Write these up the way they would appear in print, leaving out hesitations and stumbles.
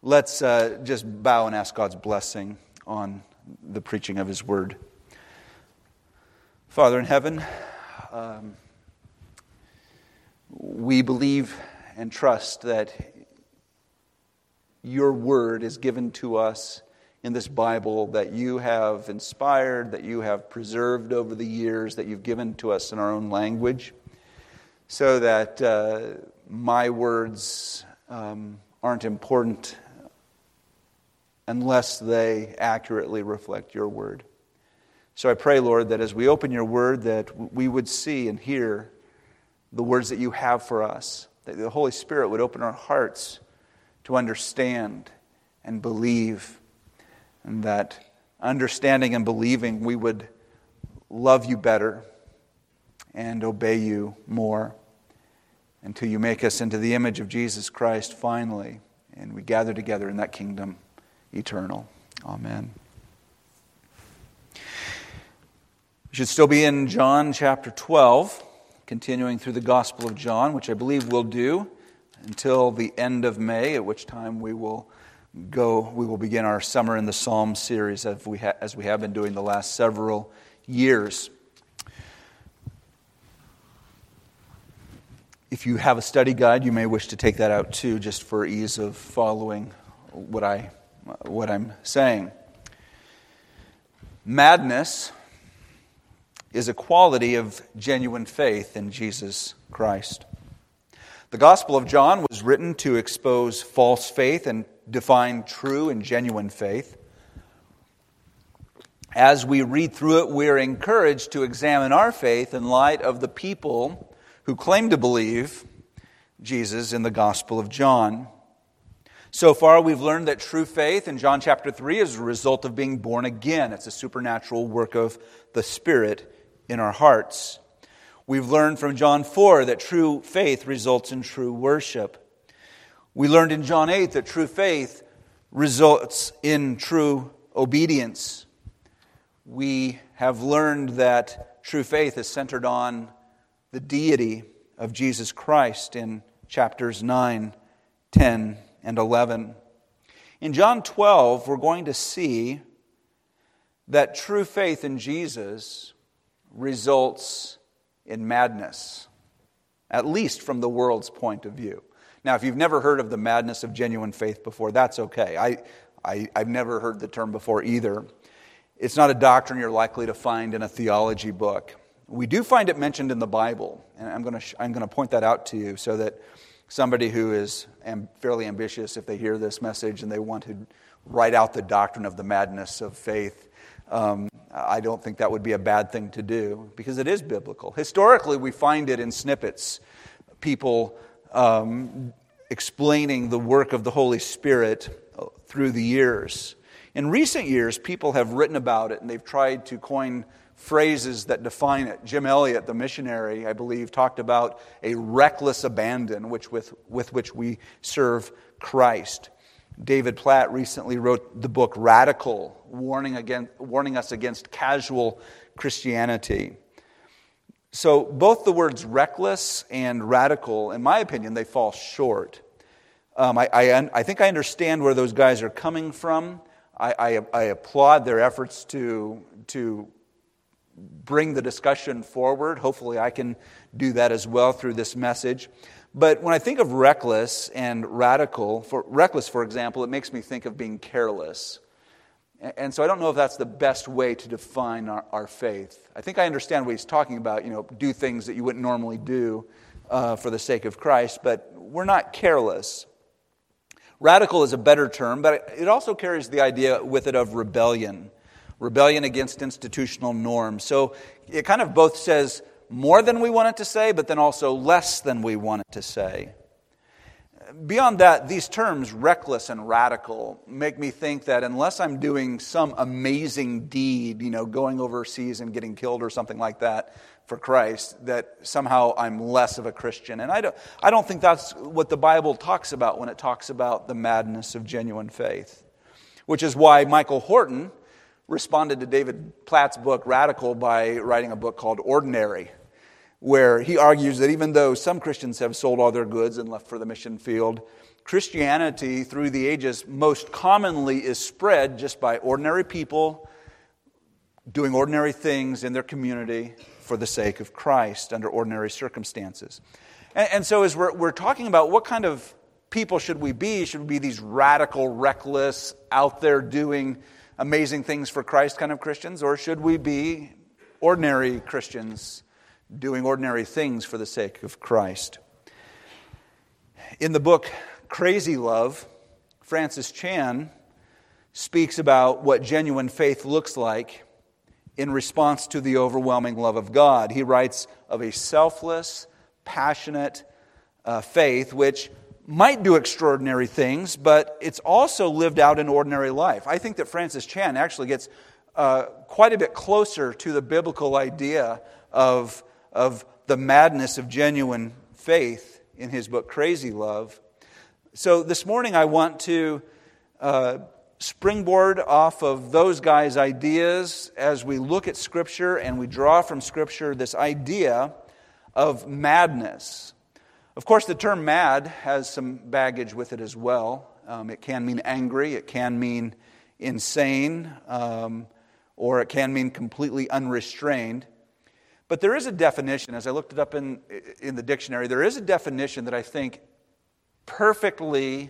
Let's just bow and ask God's blessing on the preaching of His Word. Father in heaven, we believe and trust that Your Word is given to us in this Bible, that You have inspired, that You have preserved over the years, that You've given to us in our own language, so that my words aren't important unless they accurately reflect Your Word. So I pray, Lord, that as we open Your Word, that we would see and hear the words that You have for us, that the Holy Spirit would open our hearts to understand and believe, and that understanding and believing we would love You better and obey You more until You make us into the image of Jesus Christ finally, and we gather together in that kingdom eternal. Amen. We should still be in John chapter 12, continuing through the Gospel of John, which I believe we'll do until the end of May, at which time we will begin our Summer in the Psalms series as we have been doing the last several years. If you have a study guide, you may wish to take that out too, just for ease of following what I'm saying. Madness is a quality of genuine faith in Jesus Christ. The Gospel of John was written to expose false faith and define true and genuine faith. As we read through it, we're encouraged to examine our faith in light of the people who claim to believe Jesus in the Gospel of John. So far, we've learned that true faith in John chapter 3 is a result of being born again. It's a supernatural work of the Spirit in our hearts. We've learned from John 4 that true faith results in true worship. We learned in John 8 that true faith results in true obedience. We have learned that true faith is centered on the deity of Jesus Christ in chapters 9, 10, and 11. In John 12, we're going to see that true faith in Jesus results in madness, at least from the world's point of view. Now, if you've never heard of the madness of genuine faith before, that's okay. I've never heard the term before either. It's not a doctrine you're likely to find in a theology book. We do find it mentioned in the Bible, and I'm going to point that out to you so that somebody who is fairly ambitious, if they hear this message and they want to write out the doctrine of the madness of faith, I don't think that would be a bad thing to do, because it is biblical. Historically, we find it in snippets, people explaining the work of the Holy Spirit through the years. In recent years, people have written about it, and they've tried to coin phrases that define it. Jim Elliot, the missionary, I believe, talked about a reckless abandon with which we serve Christ. David Platt recently wrote the book Radical, warning us against casual Christianity. So both the words reckless and radical, in my opinion, they fall short. I think I understand where those guys are coming from. I applaud their efforts to bring the discussion forward. Hopefully I can do that as well through this message. But when I think of reckless and radical, for example, it makes me think of being careless. And so I don't know if that's the best way to define our faith. I think I understand what he's talking about, do things that you wouldn't normally do for the sake of Christ, but we're not careless. Radical is a better term, but it also carries the idea with it of rebellion against institutional norms. So it kind of both says more than we want it to say, but then also less than we want it to say. Beyond that, these terms, reckless and radical, make me think that unless I'm doing some amazing deed, going overseas and getting killed or something like that for Christ, that somehow I'm less of a Christian. And I don't think that's what the Bible talks about when it talks about the madness of genuine faith. Which is why Michael Horton responded to David Platt's book, Radical, by writing a book called Ordinary, where he argues that even though some Christians have sold all their goods and left for the mission field, Christianity through the ages most commonly is spread just by ordinary people doing ordinary things in their community for the sake of Christ under ordinary circumstances. And so as we're talking about what kind of people should we be these radical, reckless, out there doing amazing things for Christ kind of Christians, or should we be ordinary Christians doing ordinary things for the sake of Christ? In the book Crazy Love, Francis Chan speaks about what genuine faith looks like in response to the overwhelming love of God. He writes of a selfless, passionate faith which might do extraordinary things, but it's also lived out in ordinary life. I think that Francis Chan actually gets quite a bit closer to the biblical idea of the madness of genuine faith in his book Crazy Love. So this morning I want to springboard off of those guys' ideas as we look at Scripture and we draw from Scripture this idea of madness. Of course, the term mad has some baggage with it as well. It can mean angry, it can mean insane, or it can mean completely unrestrained. But there is a definition, as I looked it up in the dictionary, there is a definition that I think perfectly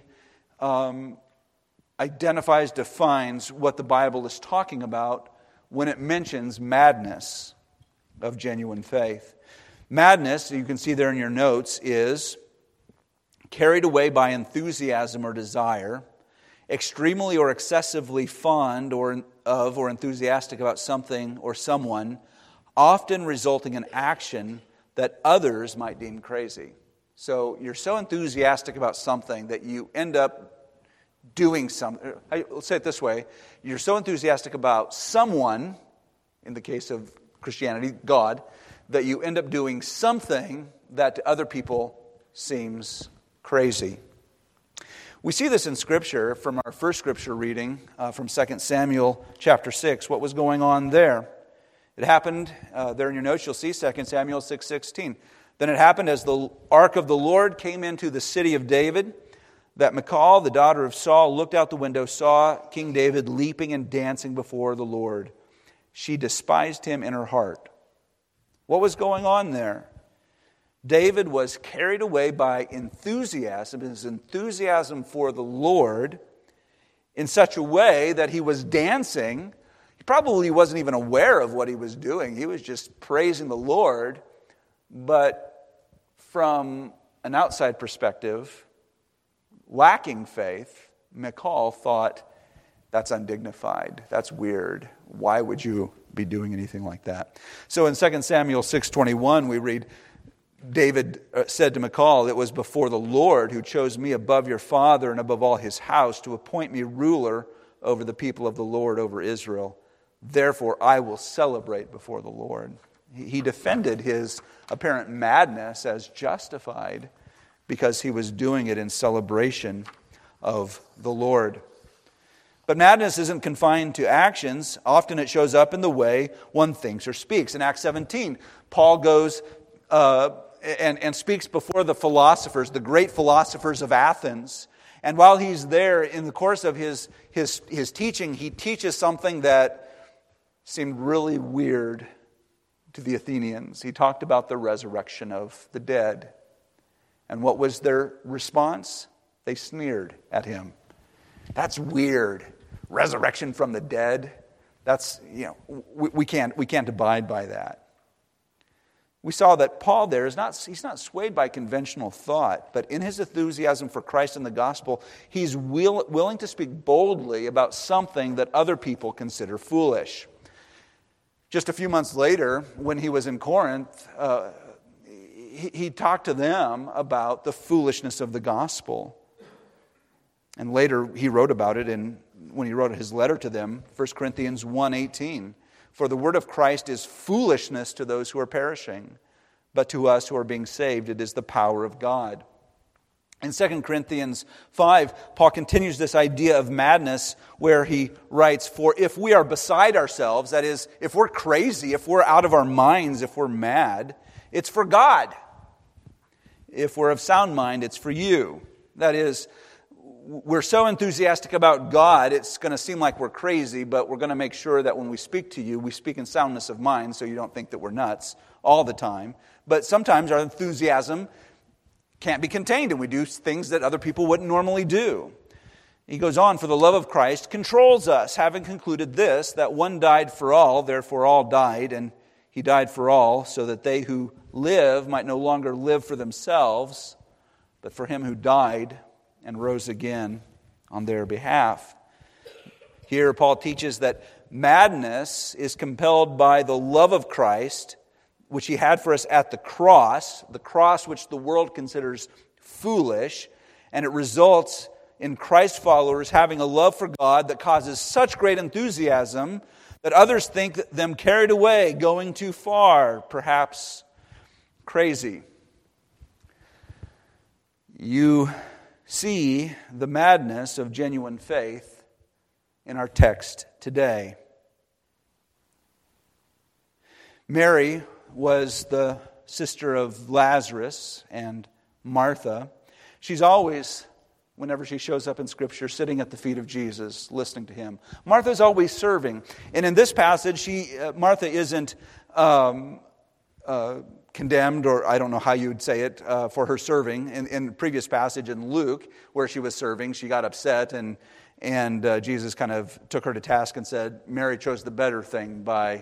defines what the Bible is talking about when it mentions madness of genuine faith. Madness, you can see there in your notes, is carried away by enthusiasm or desire, extremely or excessively fond or enthusiastic about something or someone, often resulting in action that others might deem crazy. So you're so enthusiastic about something that you end up doing something. Let's say it this way. You're so enthusiastic about someone, in the case of Christianity, God, that you end up doing something that to other people seems crazy. We see this in Scripture from our first Scripture reading from 2 Samuel chapter 6. What was going on there? It happened, there in your notes you'll see 2 Samuel 6:16. Then it happened as the ark of the Lord came into the city of David, that Michal, the daughter of Saul, looked out the window, saw King David leaping and dancing before the Lord. She despised him in her heart. What was going on there? David was carried away by enthusiasm, his enthusiasm for the Lord, in such a way that he was dancing. He probably wasn't even aware of what he was doing. He was just praising the Lord. But from an outside perspective, lacking faith, Michal thought, that's undignified, that's weird. Why would you be doing anything like that? So in 2 Samuel 6:21, we read, David said to Michal, "It was before the Lord who chose me above your father and above all his house to appoint me ruler over the people of the Lord, over Israel. Therefore I will celebrate before the Lord." He defended his apparent madness as justified because he was doing it in celebration of the Lord. But madness isn't confined to actions. Often it shows up in the way one thinks or speaks. In Acts 17, Paul goes and speaks before the philosophers, the great philosophers of Athens. And while he's there, in the course of his teaching, he teaches something that seemed really weird to the Athenians. He talked about the resurrection of the dead. And what was their response? They sneered at him. That's weird. Resurrection from the dead. That's, we can't abide by that. We saw that Paul there he's not swayed by conventional thought, but in his enthusiasm for Christ and the gospel, he's willing to speak boldly about something that other people consider foolish. Just a few months later, when he was in Corinth, he talked to them about the foolishness of the gospel. And later he wrote about it when he wrote his letter to them, 1 Corinthians 1:18. "For the word of Christ is foolishness to those who are perishing, but to us who are being saved it is the power of God." In 2 Corinthians 5, Paul continues this idea of madness where he writes, "For if we are beside ourselves," that is, if we're crazy, if we're out of our minds, if we're mad, it's for God. If we're of sound mind, it's for you. That is, we're so enthusiastic about God, it's going to seem like we're crazy, but we're going to make sure that when we speak to you, we speak in soundness of mind so you don't think that we're nuts all the time. But sometimes our enthusiasm can't be contained, and we do things that other people wouldn't normally do. He goes on, for the love of Christ controls us, having concluded this, that one died for all, therefore all died, and he died for all, so that they who live might no longer live for themselves, but for him who died and rose again on their behalf. Here Paul teaches that madness is compelled by the love of Christ, which he had for us at the cross which the world considers foolish, and it results in Christ followers having a love for God that causes such great enthusiasm that others think them carried away, going too far, perhaps crazy. You see the madness of genuine faith in our text today. Mary was the sister of Lazarus and Martha. She's always, whenever she shows up in Scripture, sitting at the feet of Jesus, listening to him. Martha's always serving. And in this passage, Martha isn't condemned, or I don't know how you would say it, for her serving. In the previous passage in Luke, where she was serving, she got upset, and Jesus kind of took her to task and said, Mary chose the better thing by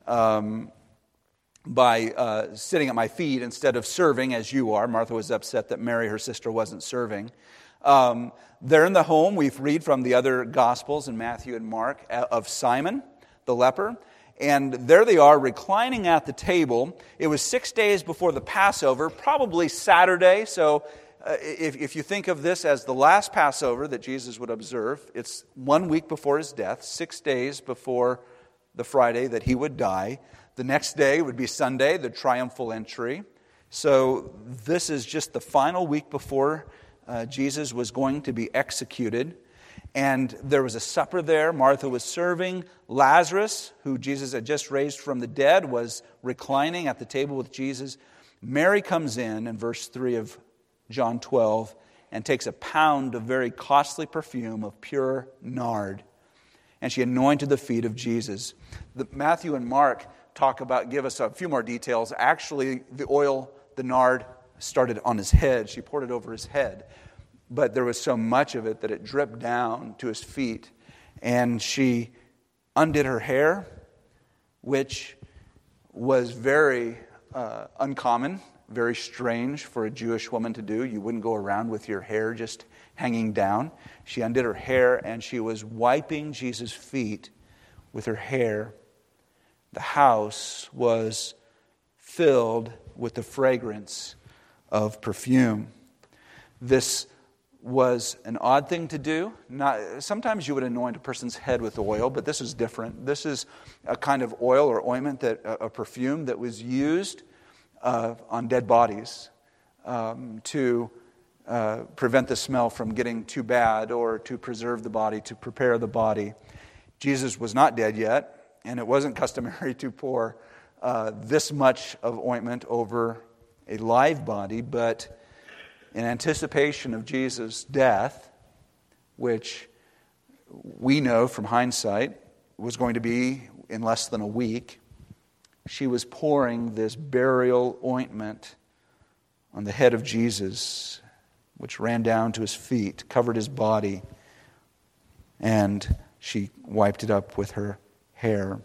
sitting at my feet instead of serving as you are. Martha was upset that Mary, her sister, wasn't serving. They're in the home. We read from the other Gospels in Matthew and Mark of Simon, the leper. And there they are reclining at the table. It was 6 days before the Passover, probably Saturday. So if you think of this as the last Passover that Jesus would observe, it's 1 week before his death, 6 days before the Friday that he would die. The next day would be Sunday, the triumphal entry. So this is just the final week before Jesus was going to be executed. And there was a supper there. Martha was serving. Lazarus, who Jesus had just raised from the dead, was reclining at the table with Jesus. Mary comes in verse 3 of John 12, and takes a pound of very costly perfume of pure nard. And she anointed the feet of Jesus. Matthew and Mark give us a few more details. Actually, the nard started on his head. She poured it over his head. But there was so much of it that it dripped down to his feet. And she undid her hair, which was very uncommon, very strange for a Jewish woman to do. You wouldn't go around with your hair just hanging down. She undid her hair, and she was wiping Jesus' feet with her hair. The house was filled with the fragrance of perfume. This was an odd thing to do. Sometimes you would anoint a person's head with oil, but this is different. This is a kind of oil or ointment, a perfume that was used on dead bodies to prevent the smell from getting too bad, or to preserve the body, to prepare the body. Jesus was not dead yet, and it wasn't customary to pour this much of ointment over a live body, but in anticipation of Jesus' death, which we know from hindsight was going to be in less than a week, she was pouring this burial ointment on the head of Jesus, which ran down to his feet, covered his body, and she wiped it up with her hair.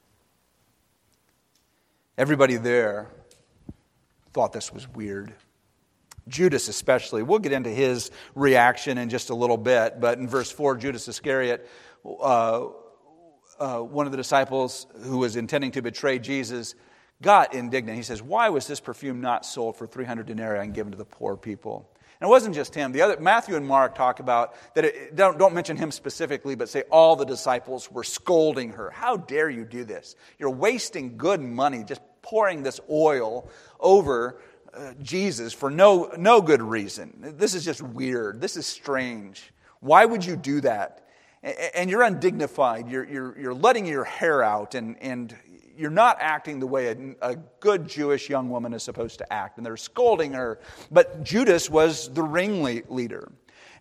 Everybody there thought this was weird. Judas especially. We'll get into his reaction in just a little bit, but in verse 4, Judas Iscariot, one of the disciples who was intending to betray Jesus, got indignant. He says, why was this perfume not sold for 300 denarii and given to the poor people? And it wasn't just him. Matthew and Mark talk about that. Don't mention him specifically, but say all the disciples were scolding her. How dare you do this? You're wasting good money just pouring this oil over Jesus for no good reason. This is just weird. This is strange. Why would you do that? And you're undignified. You're letting your hair out, and you're not acting the way a good Jewish young woman is supposed to act. And they're scolding her. But Judas was the ringleader.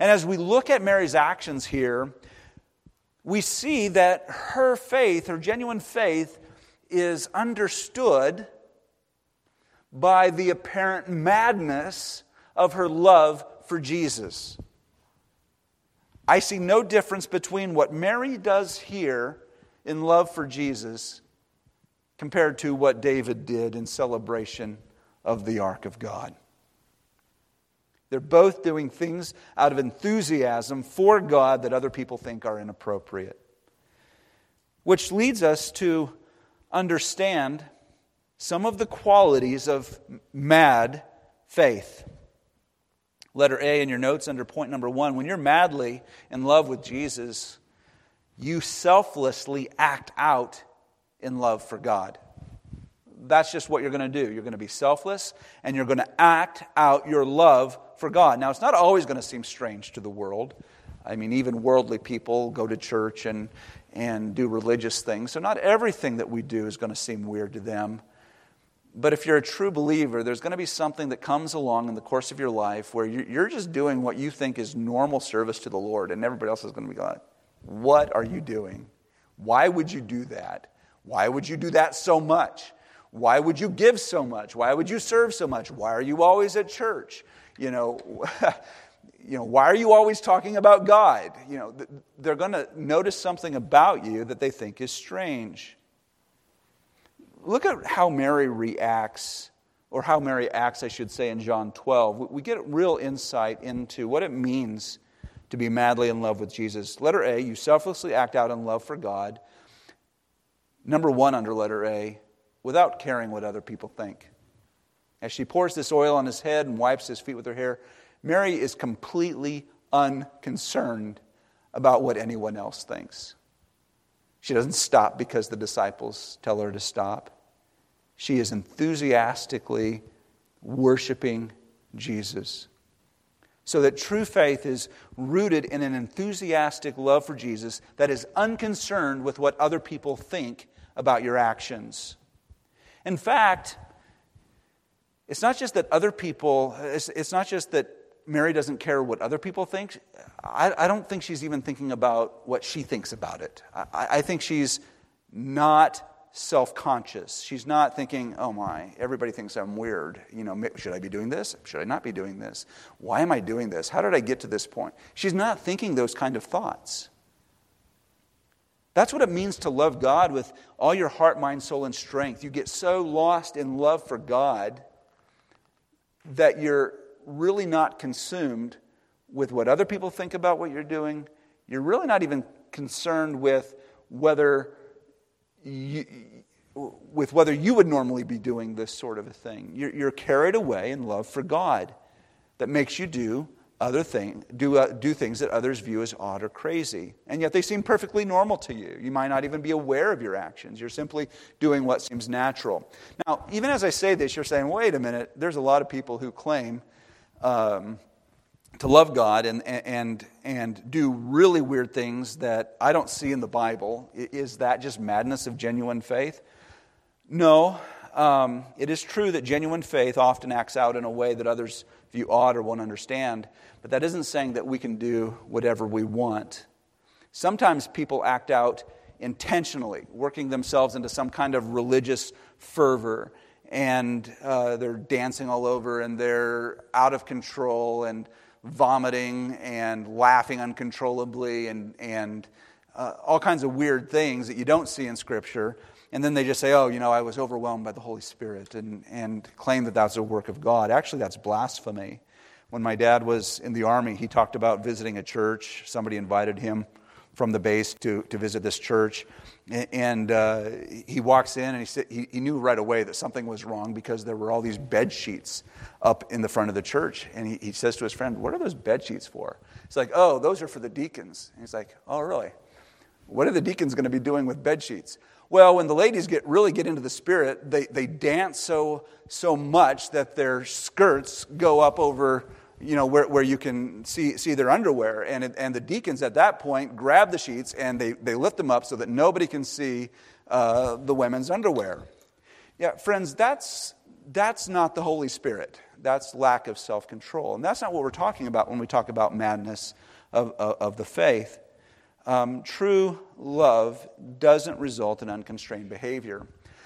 And as we look at Mary's actions here, we see that her faith, her genuine faith, is understood by the apparent madness of her love for Jesus. I see no difference between what Mary does here in love for Jesus compared to what David did in celebration of the ark of God. They're both doing things out of enthusiasm for God that other people think are inappropriate. Which leads us to understand some of the qualities of mad faith. Letter A in your notes under point number 1. When you're madly in love with Jesus, you selflessly act out in love for God. That's just what you're going to do. You're going to be selfless and you're going to act out your love for God. Now, it's not always going to seem strange to the world. I mean, even worldly people go to church and do religious things. So not everything that we do is going to seem weird to them. But if you're a true believer, there's going to be something that comes along in the course of your life where you're just doing what you think is normal service to the Lord, and everybody else is going to be like, what are you doing? Why would you do that? Why would you do that so much? Why would you give so much? Why would you serve so much? Why are you always at church? Why are you always talking about God? They're going to notice something about you that they think is strange. Look at how Mary reacts, or how Mary acts, I should say, in John 12. We get real insight into what it means to be madly in love with Jesus. Letter A, you selflessly act out in love for God. Number 1 under letter A, without caring what other people think. As she pours this oil on his head and wipes his feet with her hair, Mary is completely unconcerned about what anyone else thinks. She doesn't stop because the disciples tell her to stop. She is enthusiastically worshiping Jesus. So that true faith is rooted in an enthusiastic love for Jesus that is unconcerned with what other people think about your actions. In fact, it's not just that Mary doesn't care what other people think. I don't think she's even thinking about what she thinks about it. I think she's not self-conscious. She's not thinking, oh my, everybody thinks I'm weird. Should I be doing this? Should I not be doing this? Why am I doing this? How did I get to this point? She's not thinking those kind of thoughts. That's what it means to love God with all your heart, mind, soul, and strength. You get so lost in love for God that you're really not consumed with what other people think about what you're doing. You're really not even concerned with whether you would normally be doing this sort of a thing. You're carried away in love for God that makes you do things that others view as odd or crazy. And yet they seem perfectly normal to you. You might not even be aware of your actions. You're simply doing what seems natural. Now, even as I say this, you're saying, wait a minute, there's a lot of people who claim to love God and do really weird things that I don't see in the Bible. Is that just madness of genuine faith? No. It is true that genuine faith often acts out in a way that others view odd or won't understand, but that isn't saying that we can do whatever we want. Sometimes people act out intentionally, working themselves into some kind of religious fervor, and they're dancing all over, and they're out of control, and vomiting, and laughing uncontrollably, and all kinds of weird things that you don't see in Scripture. And then they just say, I was overwhelmed by the Holy Spirit, and claim that that's a work of God. Actually, that's blasphemy. When my dad was in the Army, he talked about visiting a church. Somebody invited him from the base to visit this church. And he walks in, and he said he knew right away that something was wrong because there were all these bed sheets up in the front of the church. And he says to his friend, what are those bed sheets for? He's like, oh, those are for the deacons. And he's like, oh, really? What are the deacons going to be doing with bed sheets? Well, when the ladies really get into the Spirit, they dance so much that their skirts go up over, where you can see their underwear. And the deacons at that point grab the sheets and they lift them up so that nobody can see the women's underwear. Yeah, friends, that's not the Holy Spirit. That's lack of self-control. And that's not what we're talking about when we talk about madness of the faith. True love doesn't result in unconstrained behavior.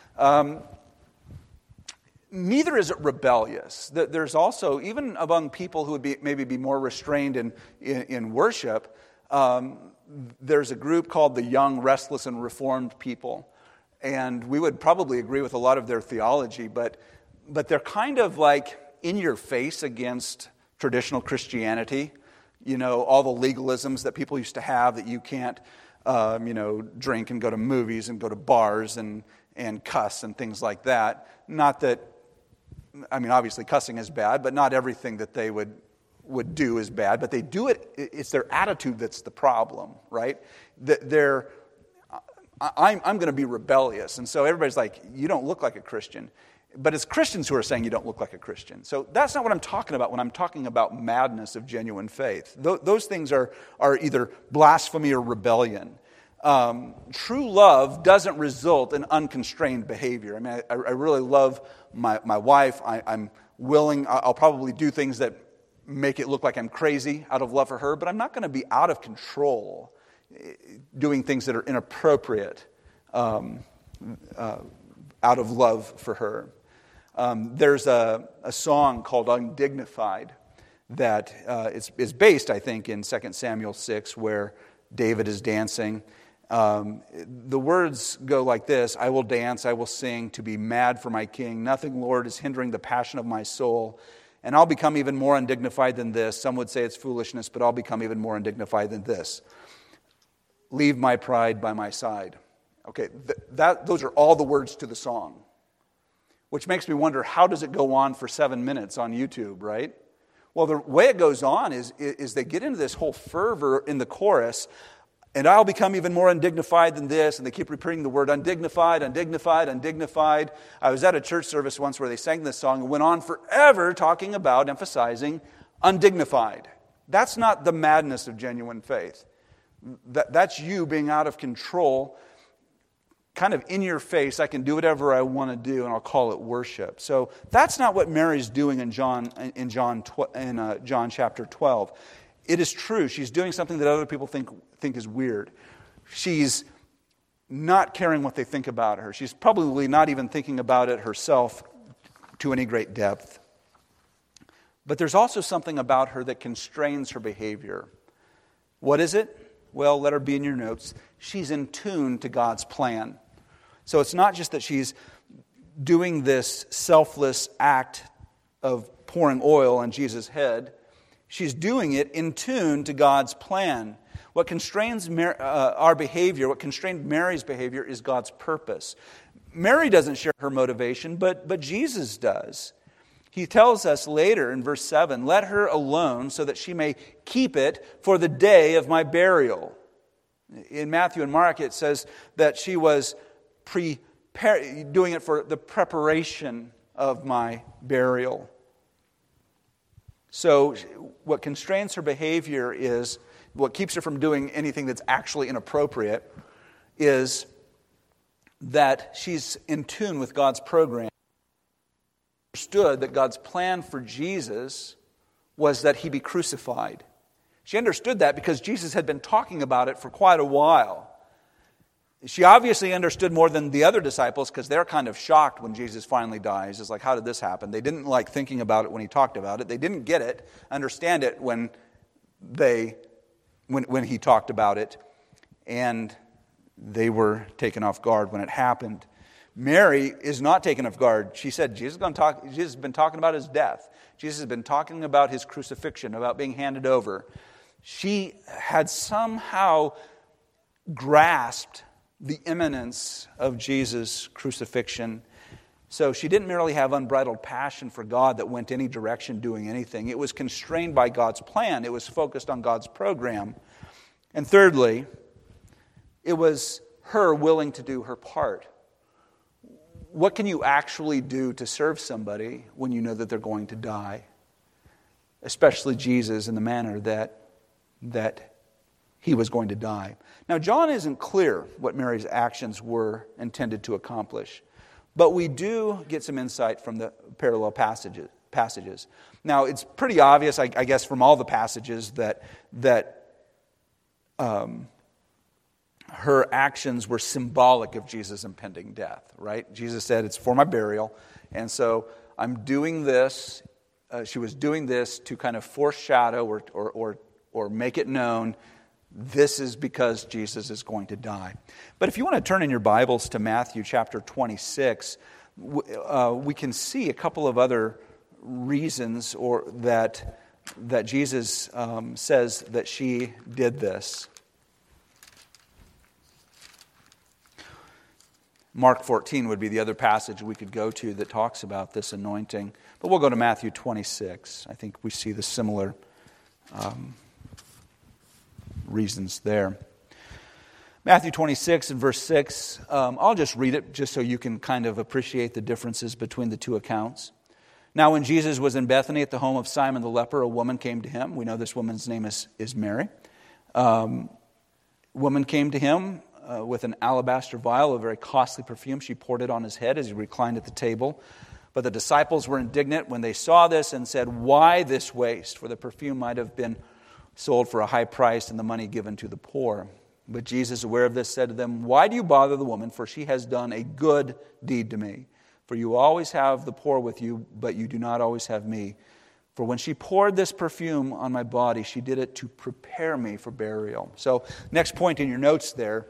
Neither is it rebellious. There's also, even among people who would maybe be more restrained in worship, there's a group called the Young, Restless, and Reformed people. And we would probably agree with a lot of their theology, but they're kind of like in your face against traditional Christianity. You know, all the legalisms that people used to have, that you can't, drink and go to movies and go to bars and cuss and things like that. Not that, obviously cussing is bad, but not everything that they would do is bad. But they do it, it's their attitude that's the problem, right? I'm going to be rebellious. And so everybody's like, you don't look like a Christian. But it's Christians who are saying you don't look like a Christian. So that's not what I'm talking about when I'm talking about madness of genuine faith. Those things are either blasphemy or rebellion. True love doesn't result in unconstrained behavior. I really love my wife. I'm willing, I'll probably do things that make it look like I'm crazy out of love for her, but I'm not going to be out of control doing things that are inappropriate out of love for her. There's a song called Undignified that is based, I think, in 2 Samuel 6, where David is dancing. The words go like this: I will dance, I will sing, to be mad for my king. Nothing, Lord, is hindering the passion of my soul. And I'll become even more undignified than this. Some would say it's foolishness, but I'll become even more undignified than this. Leave my pride by my side. Okay, those are all the words to the song. Which makes me wonder, how does it go on for 7 minutes on YouTube, right? Well, the way it goes on is they get into this whole fervor in the chorus, and I'll become even more undignified than this, and they keep repeating the word undignified, undignified, undignified. I was at a church service once where they sang this song and went on forever talking about, emphasizing, undignified. That's not the madness of genuine faith. That's you being out of control, kind of in your face. I can do whatever I want to do, and I'll call it worship. So that's not what Mary's doing in John chapter 12. It is true. She's doing something that other people think is weird. She's not caring what they think about her. She's probably not even thinking about it herself to any great depth. But there's also something about her that constrains her behavior. What is it? Well, let her be in your notes. She's in tune to God's plan. So it's not just that she's doing this selfless act of pouring oil on Jesus' head. She's doing it in tune to God's plan. What constrains our behavior, what constrained Mary's behavior, is God's purpose. Mary doesn't share her motivation, but Jesus does. He tells us later in verse 7, let her alone so that she may keep it for the day of my burial. In Matthew and Mark it says that she was doing it for the preparation of my burial. So what constrains her behavior is, what keeps her from doing anything that's actually inappropriate, is that she's in tune with God's program. Understood that God's plan for Jesus was that he be crucified. She understood that because Jesus had been talking about it for quite a while. She obviously understood more than the other disciples because they're kind of shocked when Jesus finally dies. It's like, how did this happen? They didn't like thinking about it when he talked about it. They didn't get it, understand it when he talked about it. And they were taken off guard when it happened. Mary is not taken off guard. She said, Jesus has been talking about his death. Jesus has been talking about his crucifixion, about being handed over. She had somehow grasped the imminence of Jesus' crucifixion. So she didn't merely have unbridled passion for God that went any direction doing anything. It was constrained by God's plan. It was focused on God's program. And thirdly, it was her willing to do her part. What can you actually do to serve somebody when you know that they're going to die? Especially Jesus in the manner that he was going to die. Now, John isn't clear what Mary's actions were intended to accomplish, but we do get some insight from the parallel passages. passages. Now, it's pretty obvious, I guess, from all the passages that her actions were symbolic of Jesus' impending death, right? Jesus said, it's for my burial, and so I'm doing this. She was doing this to kind of foreshadow or make it known this is because Jesus is going to die. But if you want to turn in your Bibles to Matthew chapter 26, we can see a couple of other reasons or that Jesus says that she did this. Mark 14 would be the other passage we could go to that talks about this anointing. But we'll go to Matthew 26. I think we see the similar reasons there. Matthew 26 and verse 6. I'll just read it just so you can kind of appreciate the differences between the two accounts. Now when Jesus was in Bethany at the home of Simon the leper, a woman came to him. We know this woman's name is Mary. Woman came to him with an alabaster vial of very costly perfume. She poured it on his head as he reclined at the table. But the disciples were indignant when they saw this and said, "Why this waste? For the perfume might have been sold for a high price and the money given to the poor." But Jesus, aware of this, said to them, "Why do you bother the woman? For she has done a good deed to me. For you always have the poor with you, but you do not always have me. For when she poured this perfume on my body, she did it to prepare me for burial." So, next point in your notes there,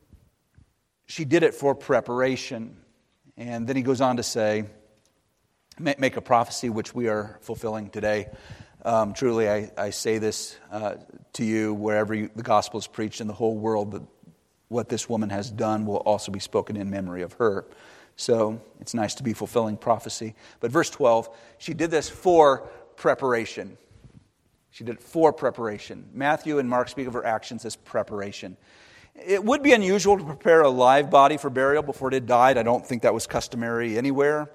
she did it for preparation. And then he goes on to say, make a prophecy which we are fulfilling today. Truly, I say this to you, wherever the gospel is preached in the whole world, that what this woman has done will also be spoken in memory of her. So it's nice to be fulfilling prophecy. But verse 12, she did this for preparation. She did it for preparation. Matthew and Mark speak of her actions as preparation. It would be unusual to prepare a live body for burial before it had died. I don't think that was customary anywhere.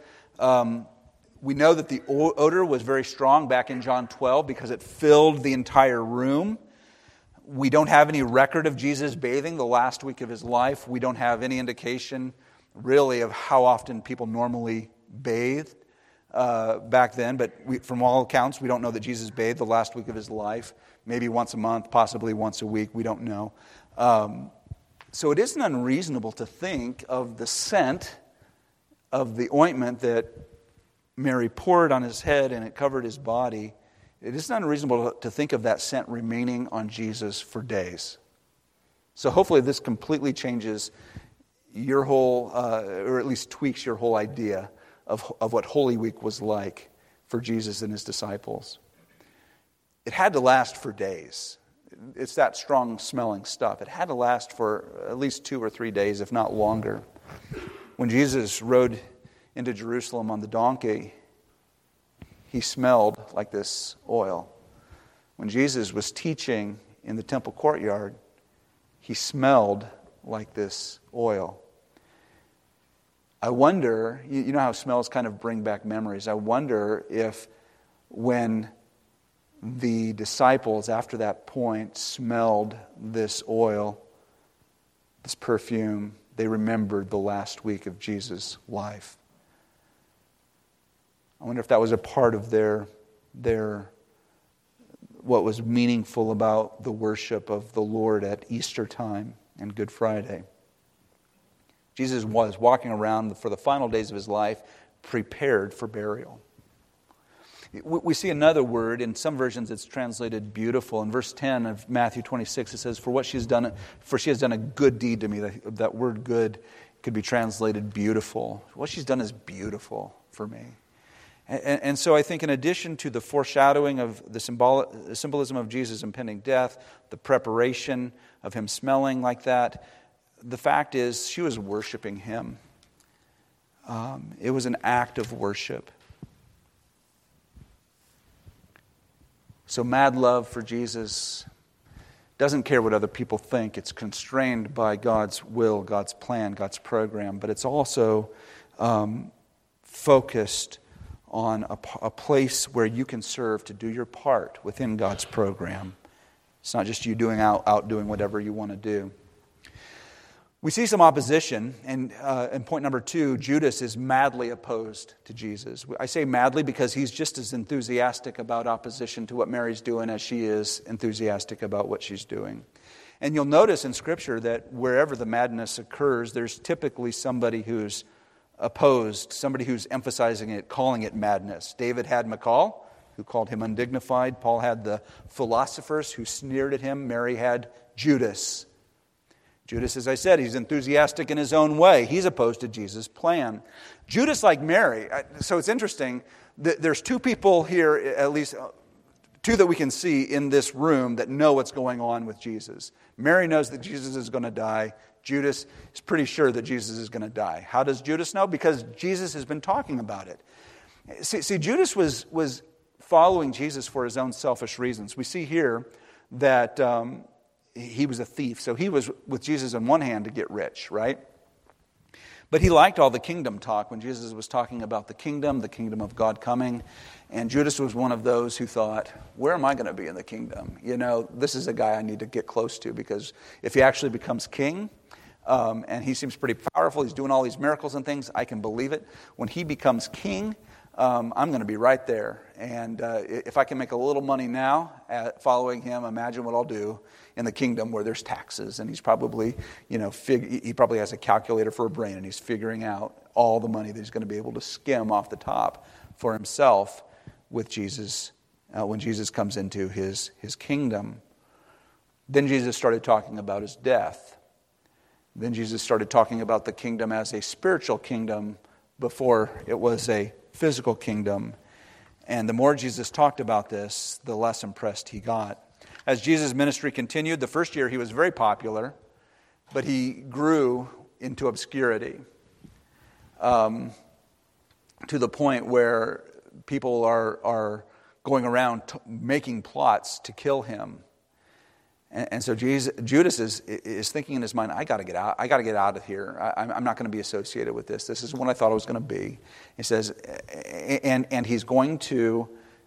We know that the odor was very strong back in John 12 because it filled the entire room. We don't have any record of Jesus bathing the last week of his life. We don't have any indication, really, of how often people normally bathed back then. But from all accounts, we don't know that Jesus bathed the last week of his life. Maybe once a month, possibly once a week. We don't know. So it isn't unreasonable to think of the scent of the ointment that Mary poured on his head and it covered his body. It isn't unreasonable to think of that scent remaining on Jesus for days. So hopefully this completely changes your whole, or at least tweaks your whole idea of what Holy Week was like for Jesus and his disciples. It had to last for days. It's that strong smelling stuff. It had to last for at least 2 or 3 days, if not longer. When Jesus rode into Jerusalem on the donkey, he smelled like this oil. When Jesus was teaching in the temple courtyard, he smelled like this oil. I wonder, you know how smells kind of bring back memories. I wonder if when the disciples, after that point, smelled this oil, this perfume, they remembered the last week of Jesus' life. I wonder if that was a part of their what was meaningful about the worship of the Lord at Easter time and Good Friday. Jesus was walking around for the final days of his life, prepared for burial. We see another word. In some versions it's translated beautiful. In verse 10 of Matthew 26 it says, for she has done a good deed to me. That word good could be translated beautiful. What she's done is beautiful for me. And so I think in addition to the foreshadowing of the symbolism of Jesus' impending death, the preparation of him smelling like that, the fact is she was worshiping him. It was an act of worship. So mad love for Jesus doesn't care what other people think. It's constrained by God's will, God's plan, God's program. But it's also focused on a place where you can serve to do your part within God's program. It's not just you out doing whatever you want to do. We see some opposition, and in point number 2, Judas is madly opposed to Jesus. I say madly because he's just as enthusiastic about opposition to what Mary's doing as she is enthusiastic about what she's doing. And you'll notice in Scripture that wherever the madness occurs, there's typically somebody who's opposed, somebody who's emphasizing it, calling it madness. David had Michal, who called him undignified. Paul had the philosophers who sneered at him. Mary had Judas. Judas, as I said, he's enthusiastic in his own way. He's opposed to Jesus' plan. Judas, like Mary, so it's interesting, there's 2 people here, at least 2 that we can see in this room that know what's going on with Jesus. Mary knows that Jesus is going to die. Judas is pretty sure that Jesus is going to die. How does Judas know? Because Jesus has been talking about it. See, Judas was following Jesus for his own selfish reasons. We see here that he was a thief. So he was with Jesus on one hand to get rich, right? But he liked all the kingdom talk when Jesus was talking about the kingdom of God coming. And Judas was one of those who thought, where am I going to be in the kingdom? This is a guy I need to get close to, because if he actually becomes king, and he seems pretty powerful, he's doing all these miracles and things, I can believe it. When he becomes king, I'm going to be right there. And if I can make a little money now following him, imagine what I'll do in the kingdom where there's taxes. And he's probably, he probably has a calculator for a brain, and he's figuring out all the money that he's going to be able to skim off the top for himself with Jesus when Jesus comes into his kingdom. Then Jesus started talking about his death. Then Jesus started talking about the kingdom as a spiritual kingdom before it was a physical kingdom. And the more Jesus talked about this, the less impressed he got. As Jesus' ministry continued, the first year he was very popular, but he grew into obscurity to the point where people are going around making plots to kill him. And so Judas is thinking in his mind, I got to get out. I got to get out of here. I'm not going to be associated with this. This is what I thought I was going to be. He says, and he's going to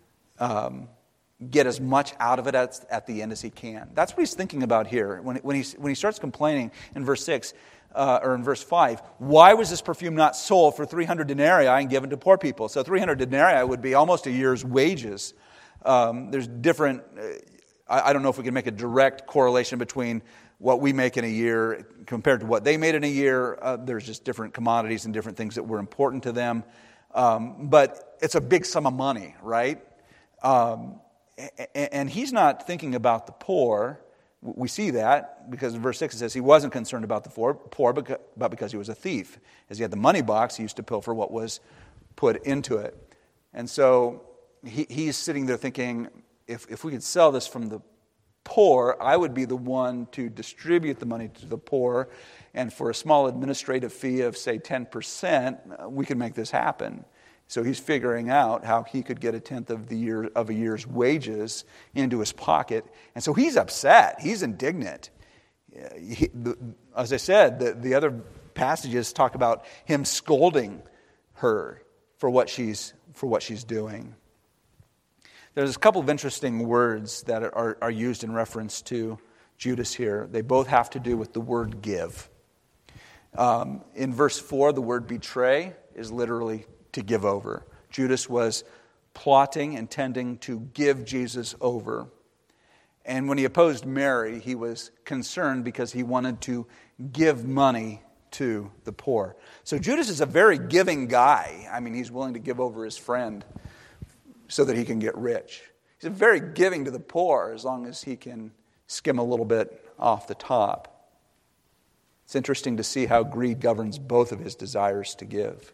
get as much out of it at the end as he can. That's what he's thinking about here. When he starts complaining in verse 6 or in verse 5, why was this perfume not sold for 300 denarii and given to poor people? So 300 denarii would be almost a year's wages. There's different. I don't know if we can make a direct correlation between what we make in a year compared to what they made in a year. There's just different commodities and different things that were important to them. But it's a big sum of money, right? And he's not thinking about the poor. We see that because in verse 6 it says he wasn't concerned about the poor, but because he was a thief. As he had the money box, he used to pilfer what was put into it. And so he's sitting there thinking, if we could sell this from the poor, I would be the one to distribute the money to the poor, and for a small administrative fee of, say, 10%, we could make this happen. So he's figuring out how he could get a tenth of a year's wages into his pocket, and so he's upset. He's indignant. As I said, the other passages talk about him scolding her for what she's doing. There's a couple of interesting words that are used in reference to Judas here. They both have to do with the word give. In verse 4, the word betray is literally to give over. Judas was plotting, intending to give Jesus over. And when he opposed Mary, he was concerned because he wanted to give money to the poor. So Judas is a very giving guy. I mean, he's willing to give over his friend so that he can get rich. He's very giving to the poor as long as he can skim a little bit off the top. It's interesting to see how greed governs both of his desires to give.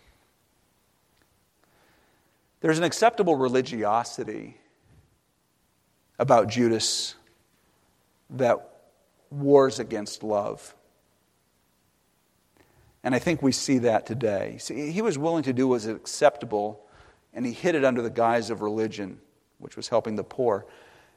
There's an acceptable religiosity about Judas that wars against love. And I think we see that today. See, he was willing to do what was acceptable, and he hid it under the guise of religion, which was helping the poor.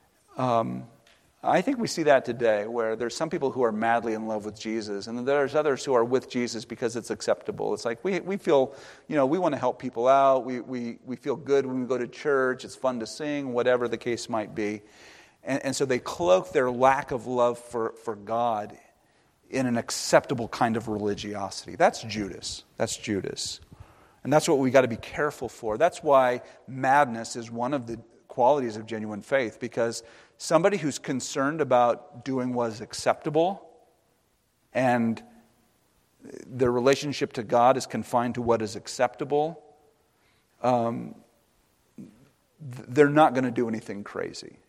I think we see that today, where there's some people who are madly in love with Jesus, and there's others who are with Jesus because it's acceptable. It's like we feel, we want to help people out. We feel good when we go to church. It's fun to sing, whatever the case might be. And so they cloak their lack of love for God in an acceptable kind of religiosity. That's Judas. That's Judas. And that's what we got to be careful for. That's why madness is one of the qualities of genuine faith, because somebody who's concerned about doing what is acceptable and their relationship to God is confined to what is acceptable, they're not going to do anything crazy.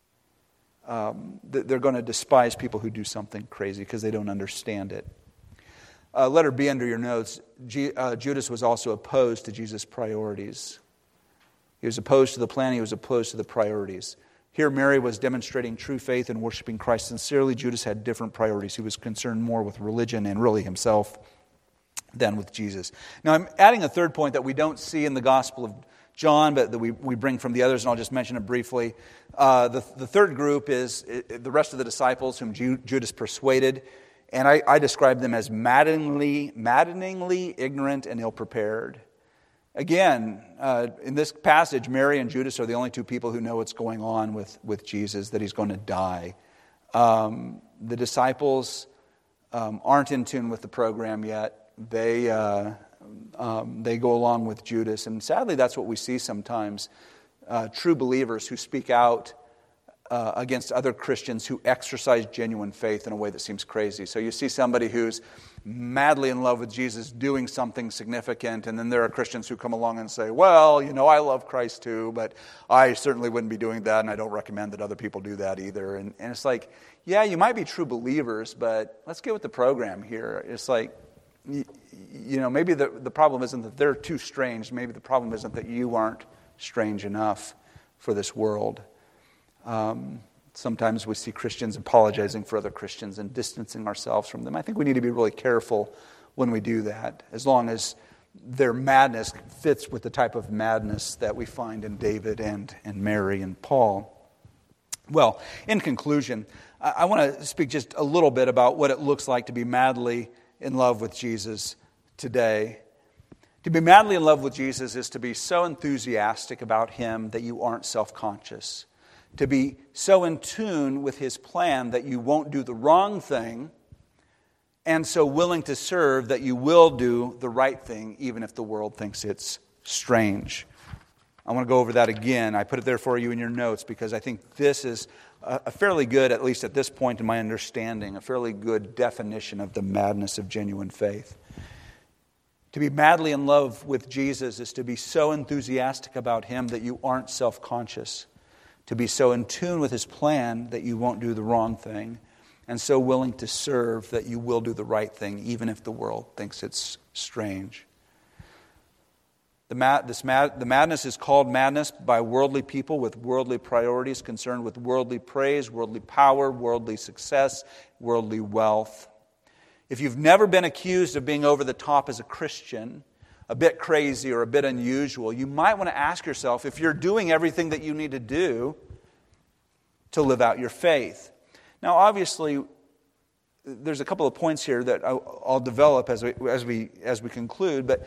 They're going to despise people who do something crazy because they don't understand it. Letter B under your notes, Judas was also opposed to Jesus' priorities. He was opposed to the plan, he was opposed to the priorities. Here Mary was demonstrating true faith and worshiping Christ sincerely. Judas had different priorities. He was concerned more with religion and really himself than with Jesus. Now I'm adding a third point that we don't see in the Gospel of John, but that we bring from the others, and I'll just mention it briefly. The third group is the rest of the disciples whom Judas persuaded, and I describe them as maddeningly ignorant and ill-prepared. Again, in this passage, Mary and Judas are the only two people who know what's going on with Jesus, that he's going to die. The disciples aren't in tune with the program yet. They go along with Judas, and sadly that's what we see sometimes. True believers who speak out against other Christians who exercise genuine faith in a way that seems crazy. So you see somebody who's madly in love with Jesus doing something significant, and then there are Christians who come along and say, well, I love Christ too, but I certainly wouldn't be doing that, and I don't recommend that other people do that either. And it's like, yeah, you might be true believers, but let's get with the program here. It's like, maybe the problem isn't that they're too strange. Maybe the problem isn't that you aren't strange enough for this world. Sometimes we see Christians apologizing for other Christians and distancing ourselves from them. I think we need to be really careful when we do that, as long as their madness fits with the type of madness that we find in David and Mary and Paul. Well, in conclusion, I want to speak just a little bit about what it looks like to be madly in love with Jesus today. To be madly in love with Jesus is to be so enthusiastic about him that you aren't self-conscious. To be so in tune with his plan that you won't do the wrong thing, and so willing to serve that you will do the right thing even if the world thinks it's strange. I want to go over that again. I put it there for you in your notes because I think this is a fairly good, at least at this point in my understanding, a fairly good definition of the madness of genuine faith. To be madly in love with Jesus is to be so enthusiastic about him that you aren't self-conscious. To be so in tune with his plan that you won't do the wrong thing, and so willing to serve that you will do the right thing, even if the world thinks it's strange. The madness is called madness by worldly people with worldly priorities, concerned with worldly praise, worldly power, worldly success, worldly wealth. If you've never been accused of being over the top as a Christian, a bit crazy or a bit unusual, you might want to ask yourself if you're doing everything that you need to do to live out your faith. Now, obviously, there's a couple of points here that I'll develop as we conclude, but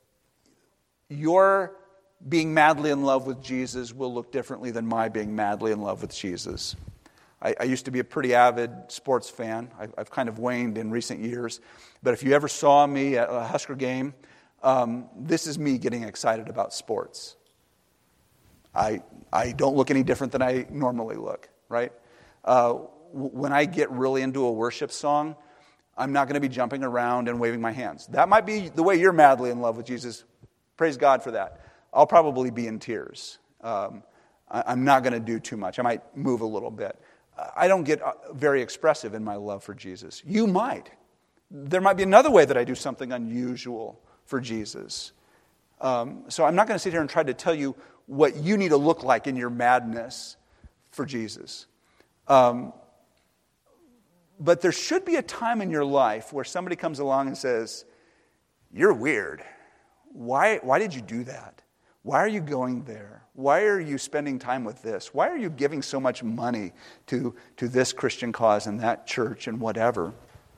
your being madly in love with Jesus will look differently than my being madly in love with Jesus. I used to be a pretty avid sports fan. I've kind of waned in recent years, but if you ever saw me at a Husker game, this is me getting excited about sports. I don't look any different than I normally look, right? When I get really into a worship song, I'm not going to be jumping around and waving my hands. That might be the way you're madly in love with Jesus. Praise God for that. I'll probably be in tears. I'm not going to do too much. I might move a little bit. I don't get very expressive in my love for Jesus. You might. There might be another way that I do something unusual for Jesus. So I'm not going to sit here and try to tell you what you need to look like in your madness for Jesus. But there should be a time in your life where somebody comes along and says, "You're weird. Why did you do that? Why are you going there? Why are you spending time with this? Why are you giving so much money to this Christian cause and that church and whatever?"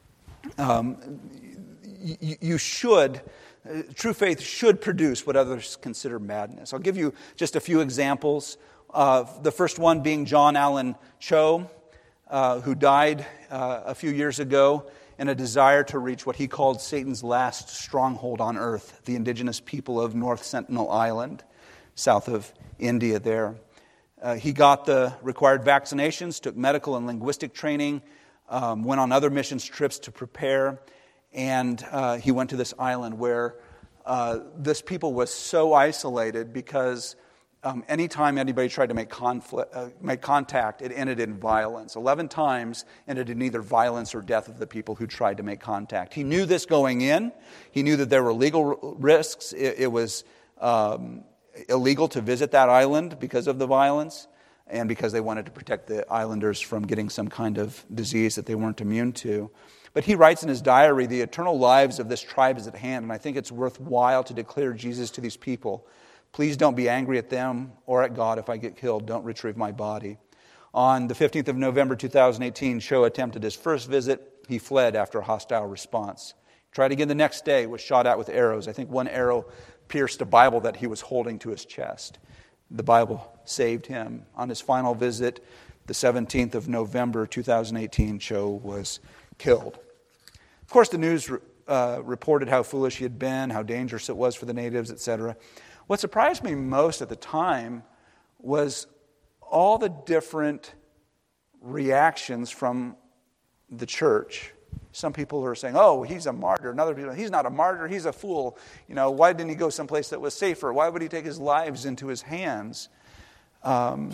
You should... True faith should produce what others consider madness. I'll give you just a few examples. The first one being John Allen Cho. who died a few years ago in a desire to reach what he called Satan's last stronghold on earth, the indigenous people of North Sentinel Island, south of India there. He got the required vaccinations, took medical and linguistic training, went on other missions trips to prepare, and he went to this island where this people was so isolated because anytime anybody tried to make contact, it ended in violence. 11 times ended in either violence or death of the people who tried to make contact. He knew this going in. He knew that there were legal risks. It was illegal to visit that island because of the violence and because they wanted to protect the islanders from getting some kind of disease that they weren't immune to. But he writes in his diary, the eternal lives of this tribe is at hand, and I think it's worthwhile to declare Jesus to these people. Please don't be angry at them or at God if I get killed. Don't retrieve my body. On the 15th of November 2018, Cho attempted his first visit. He fled after a hostile response. Tried again the next day, was shot at with arrows. I think one arrow pierced a Bible that he was holding to his chest. The Bible saved him. On his final visit, the 17th of November 2018, Cho was killed. Of course, the news reported how foolish he had been, how dangerous it was for the natives, etc. What surprised me most at the time was all the different reactions from the church. Some people are saying, oh, he's a martyr. And other people, he's not a martyr, he's a fool. Why didn't he go someplace that was safer? Why would he take his lives into his hands? I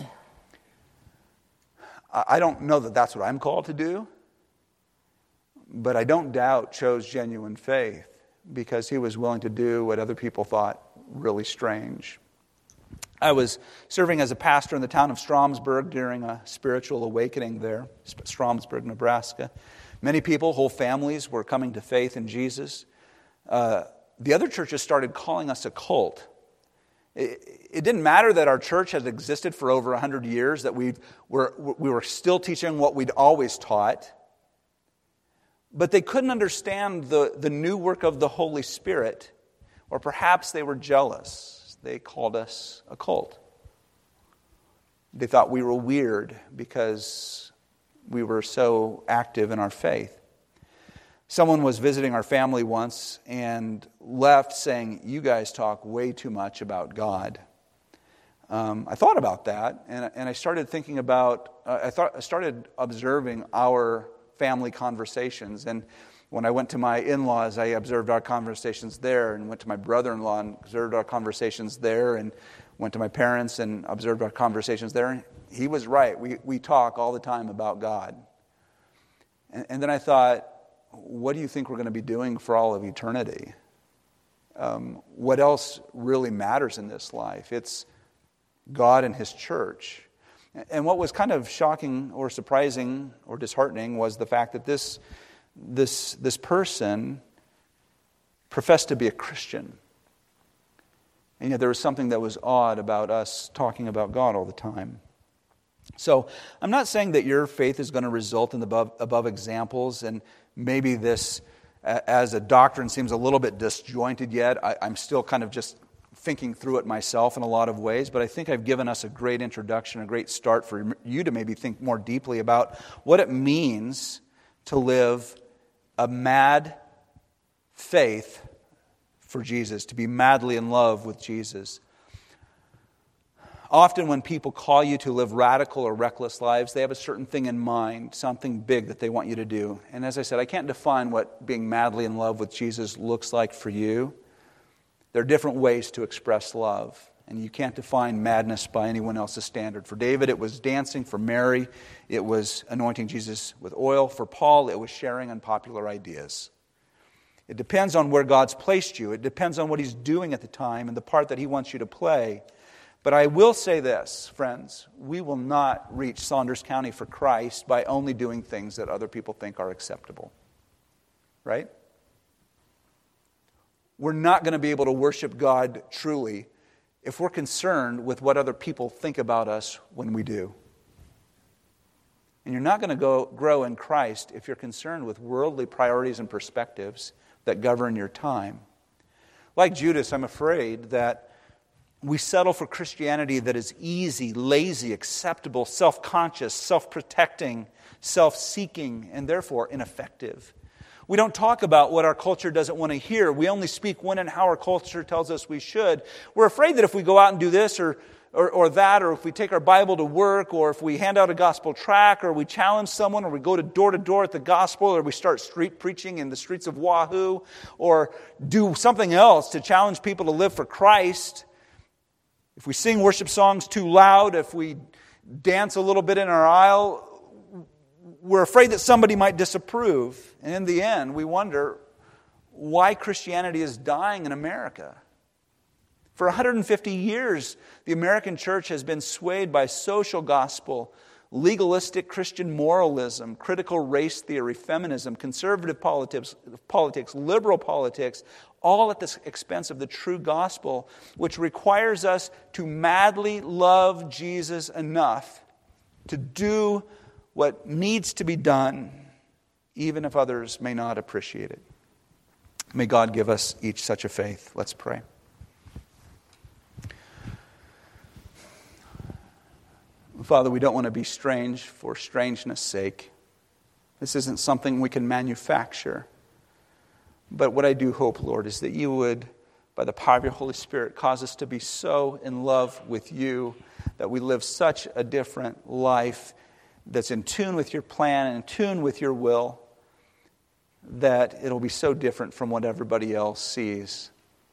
don't know that that's what I'm called to do, but I don't doubt Cho's genuine faith because he was willing to do what other people thought really strange. I was serving as a pastor in the town of Stromsburg during a spiritual awakening there, Stromsburg, Nebraska. Many people, whole families, were coming to faith in Jesus. The other churches started calling us a cult. It didn't matter that our church has existed for over 100 years, that we were still teaching what we'd always taught. But they couldn't understand the new work of the Holy Spirit, or perhaps they were jealous. They called us a cult. They thought we were weird because we were so active in our faith. Someone was visiting our family once and left saying, you guys talk way too much about God. I thought about that, and I started thinking about, I started observing our family conversations. And when I went to my in-laws, I observed our conversations there, and went to my brother-in-law and observed our conversations there, and went to my parents and observed our conversations there. And he was right. We talk all the time about God. And then I thought, what do you think we're going to be doing for all of eternity? What else really matters in this life? It's God and His church. And what was kind of shocking or surprising or disheartening was the fact that this person professed to be a Christian. And yet there was something that was odd about us talking about God all the time. So I'm not saying that your faith is going to result in the above examples, and maybe this, as a doctrine, seems a little bit disjointed yet. I'm still kind of just thinking through it myself in a lot of ways, but I think I've given us a great introduction, a great start for you to maybe think more deeply about what it means to live a mad faith for Jesus, to be madly in love with Jesus. Often when people call you to live radical or reckless lives, they have a certain thing in mind, something big that they want you to do. And as I said, I can't define what being madly in love with Jesus looks like for you. There are different ways to express love, and you can't define madness by anyone else's standard. For David, it was dancing. For Mary, it was anointing Jesus with oil. For Paul, it was sharing unpopular ideas. It depends on where God's placed you. It depends on what He's doing at the time and the part that He wants you to play. But I will say this, friends, we will not reach Saunders County for Christ by only doing things that other people think are acceptable. Right? We're not going to be able to worship God truly if we're concerned with what other people think about us when we do. And you're not going to grow in Christ if you're concerned with worldly priorities and perspectives that govern your time. Like Judas, I'm afraid that we settle for Christianity that is easy, lazy, acceptable, self-conscious, self-protecting, self-seeking, and therefore ineffective. We don't talk about what our culture doesn't want to hear. We only speak when and how our culture tells us we should. We're afraid that if we go out and do this or that, or if we take our Bible to work, or if we hand out a gospel tract, or we challenge someone, or we go to door at the gospel, or we start street preaching in the streets of Wahoo, or do something else to challenge people to live for Christ, if we sing worship songs too loud, if we dance a little bit in our aisle, we're afraid that somebody might disapprove. And in the end, we wonder why Christianity is dying in America. For 150 years, the American church has been swayed by social gospel, legalistic Christian moralism, critical race theory, feminism, conservative politics, liberal politics, all at the expense of the true gospel, which requires us to madly love Jesus enough to do what needs to be done, even if others may not appreciate it. May God give us each such a faith. Let's pray. Father, we don't want to be strange for strangeness' sake. This isn't something we can manufacture. But what I do hope, Lord, is that you would, by the power of your Holy Spirit, cause us to be so in love with you that we live such a different life that's in tune with your plan and in tune with your will, that it'll be so different from what everybody else sees,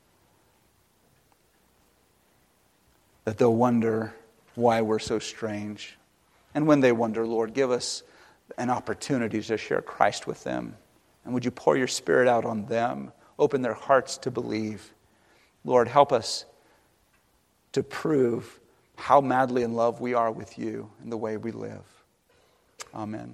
that they'll wonder why we're so strange. And when they wonder, Lord, give us an opportunity to share Christ with them. And would you pour your Spirit out on them, open their hearts to believe. Lord, help us to prove how madly in love we are with you and the way we live. Amen.